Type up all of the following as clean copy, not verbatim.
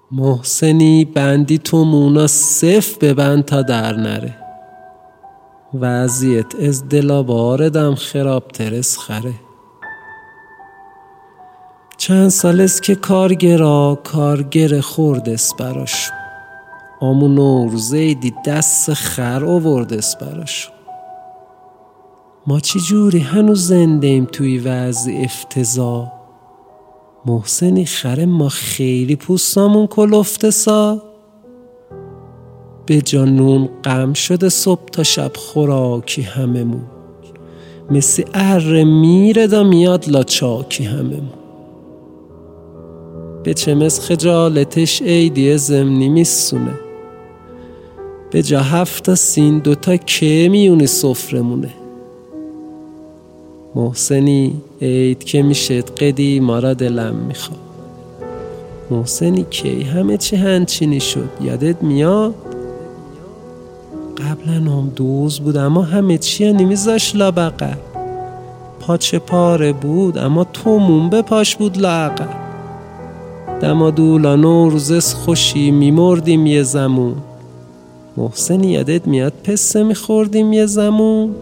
محسنی بندی تو مونا صف ببند تا در نره. وضعیت از دلا باردم خراب ترس خره. چند سال است که کارگر خوردست براش. آمو نوروزه دی دست خر آوردست براش. ما چی جوری هنوز زنده ایم توی وضع افتضاح؟ محسنی خره ما خیلی پوستامون کلفته سا. به جانون غم شده صبح تا شب خوراکی هممون. مثل اره میره دا میاد لاچاکی هممون. به چمز خجالتش عیدی زمنی میسونه. به جا 7 سین 2 که میونی سفرمونه. محسنی عید که میشد قدیما را دلم میخواد. محسنی کی همه چی هنچینی شد یادت میاد؟ قبلا هم دوز بود اما همه چی نمیذاش لابقر. پاچه پاره بود اما تومون به پاش بود لاغر. دمادولا نوروز خوشی میمردیم یه زمون. محسنی یادت میاد پسه میخوردیم یه زمون.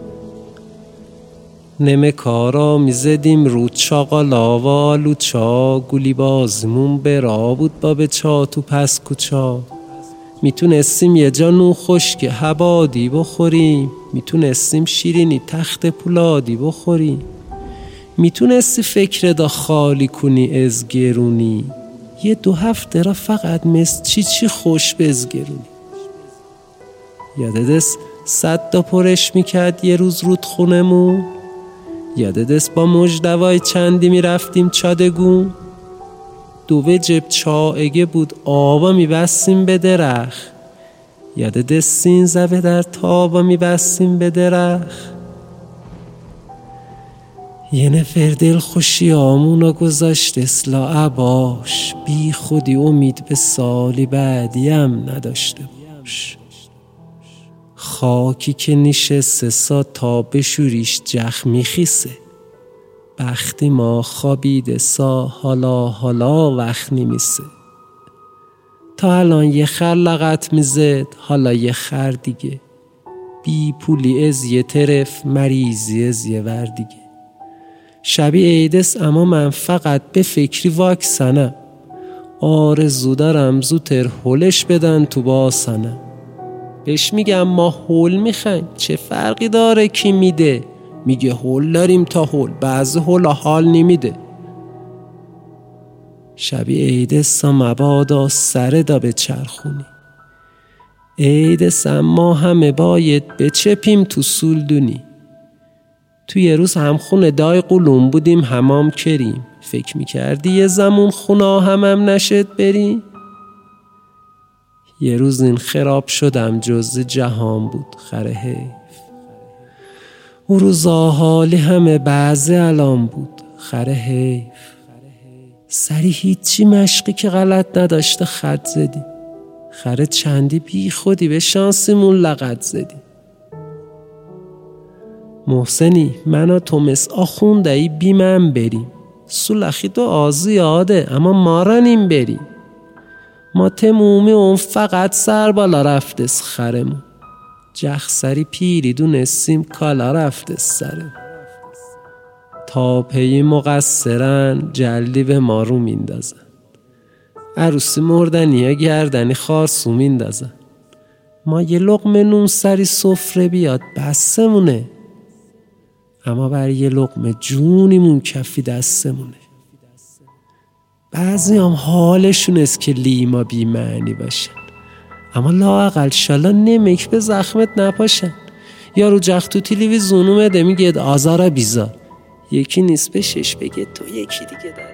نمه کارا میزدیم رو چاقالا و آلوچا. گولی بازمون برا بود با به چا تو پس کوچا. میتونستیم یه جا نون خشک حبادی بخوریم. میتونستیم شیرینی تخت پولادی بخوریم. میتونستی فکر دا خالی کنی از گرونی. یه 2 هفته را فقط مثل چی خوش بزگرونی. یادت است 100 تا پرش میکرد یه روز رود خونمون. یادت است با مجدوای چندی میرفتیم چادگون. 2 جب چائگه بود آبا میبستیم به درخت. یادت است 13 در تابا میبستیم به درخت. یه نفر دل خوشی آمونا گذاشت اصلا عباش. بی خودی امید به سالی بعدیم نداشته باش. خاکی که نشسته سا تا بشوریش جخ میخیسه. بختی ما خوابیده سا حالا وقت نمیسه. تا الان یه خر لغت میزد حالا یه خر دیگه. بی پولی از یه طرف مریضی از یه ور دیگه. شبیه عیدست اما من فقط به فکری واکسنم. آرزو دارم زودتر هولش بدن تو باسنم. بهش میگم ما هول میخوایم چه فرقی داره کی میده؟ میگه هول داریم تا هول. بعضی هول حال نمیده. شبیه عیدست مبادا سره دا به چرخونی. عیدست اما همه باید بچپیم تو سولدونی. تو یه روز همخونه دای قلوم بودیم حمام کریم. فکر میکردی یه زمون خونه همم نشد بریم؟ یه روز این خراب شدم جز جهان بود خره حیف. او روزا حالی همه بعضی الان بود خره حیف. سری هیچی مشقی که غلط نداشته خط زدی. خره چندی بی خودی به شانسیمون لغت زدی. محسنی من و تو مثل آخوندهی بی من بریم. سلخی تو آزیاده اما ما رانیم بریم. ما تمومی اون فقط سر بالا رفته خرمون. جخ سری پیری دونستیم کالا رفته سرمون. تا پی مقصرن جلدی به ما رو میندازن. عروسی مردنی ها گردنی خارسو میندازن. ما یه لقمه نون سری سفره بیاد بسمونه. اما بر یه لقمه جونیمون کفی دستمونه. بعضی هم حالشون است که لیما بی معنی باشن اما لااقل شالا نمک به زخمت نپاشن. یارو جخ تو تلویزیون اومده میگه آزارا بیزار. یکی نیست به 6 بگه تو یکی دیگه در